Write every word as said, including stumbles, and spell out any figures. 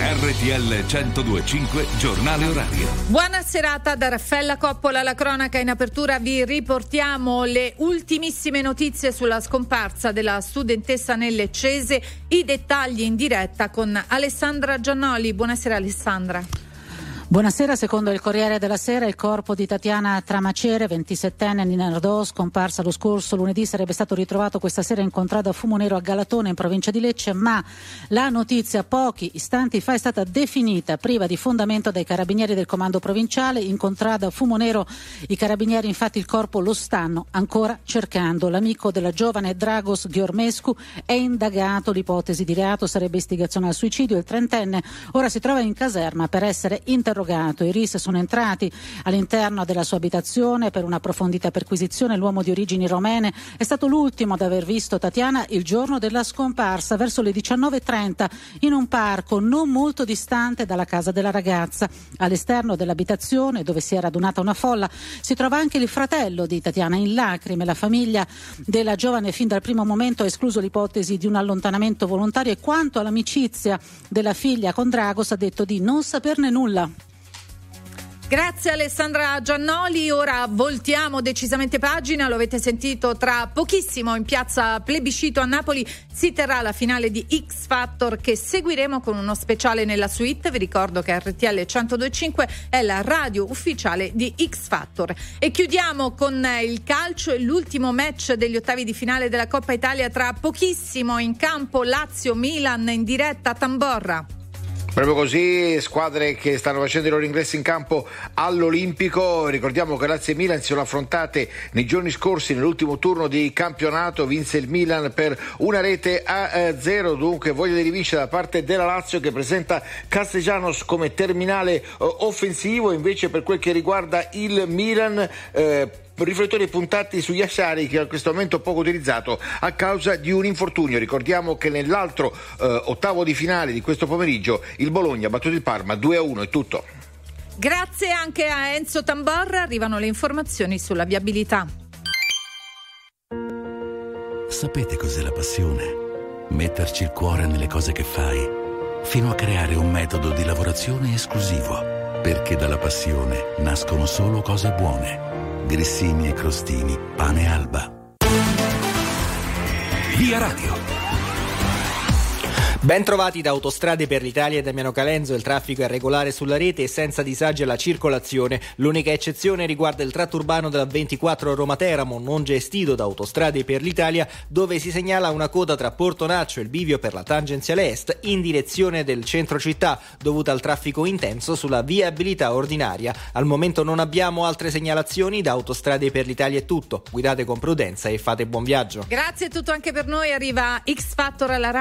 R T L centodue e cinque Giornale Orario. Buona serata da Raffaella Coppola, la cronaca. In apertura vi riportiamo le ultimissime notizie sulla scomparsa della studentessa Nelle Cese, i dettagli in diretta con Alessandra Giannoli. Buonasera Alessandra. Buonasera. Secondo il Corriere della Sera, il corpo di Tatiana Tramacere, ventisettenne di Nardò, scomparsa lo scorso lunedì, sarebbe stato ritrovato questa sera in contrada Fumonero a Galatone, in provincia di Lecce, ma la notizia pochi istanti fa è stata definita priva di fondamento dai carabinieri del comando provinciale. In contrada Fumonero i carabinieri infatti il corpo lo stanno ancora cercando. L'amico della giovane, Dragos Gheormescu, è indagato. L'ipotesi di reato sarebbe istigazione al suicidio. Il trentenne ora si trova in caserma per essere interrogato. I R I S sono entrati all'interno della sua abitazione per un'approfondita perquisizione. L'uomo di origini romene è stato l'ultimo ad aver visto Tatiana il giorno della scomparsa, verso le diciannove e trenta, in un parco non molto distante dalla casa della ragazza. All'esterno dell'abitazione, dove si è radunata una folla, si trova anche il fratello di Tatiana in lacrime. La famiglia della giovane fin dal primo momento ha escluso l'ipotesi di un allontanamento volontario e quanto all'amicizia della figlia con Dragos ha detto di non saperne nulla. Grazie Alessandra Giannoli. Ora voltiamo decisamente pagina, lo avete sentito, tra pochissimo in piazza Plebiscito a Napoli si terrà la finale di X Factor, che seguiremo con uno speciale nella suite. Vi ricordo che R T L centodue e cinque è la radio ufficiale di X Factor. E chiudiamo con il calcio e l'ultimo match degli ottavi di finale della Coppa Italia tra pochissimo. In campo Lazio-Milan in diretta a Tamborra. Proprio così, squadre che stanno facendo i loro ingressi in campo all'Olimpico. Ricordiamo che Lazio e Milan si sono affrontate nei giorni scorsi nell'ultimo turno di campionato. Vinse il Milan per una rete a zero, dunque voglia di rivincita da parte della Lazio, che presenta Castellanos come terminale eh, offensivo. Invece per quel che riguarda il Milan, eh, riflettori puntati su Yashari, che a questo momento poco utilizzato a causa di un infortunio. Ricordiamo che nell'altro eh, ottavo di finale di questo pomeriggio il Bologna ha battuto il Parma due a uno. È tutto. Grazie anche a Enzo Tamborra. Arrivano le informazioni sulla viabilità. Sapete cos'è la passione? Metterci il cuore nelle cose che fai, fino a creare un metodo di lavorazione esclusivo, perché dalla passione nascono solo cose buone. Grissini e crostini, pane Alba. Via Radio. Ben trovati da Autostrade per l'Italia e Damiano Calenzo. Il traffico è regolare sulla rete e senza disagi alla circolazione. L'unica eccezione riguarda il tratto urbano della ventiquattro Roma-Teramo, non gestito da Autostrade per l'Italia, dove si segnala una coda tra Portonaccio e il bivio per la tangenziale est in direzione del centro città, dovuta al traffico intenso sulla viabilità ordinaria. Al momento non abbiamo altre segnalazioni. Da Autostrade per l'Italia è tutto. Guidate con prudenza e fate buon viaggio. Grazie, è tutto anche per noi. Arriva X Factor alla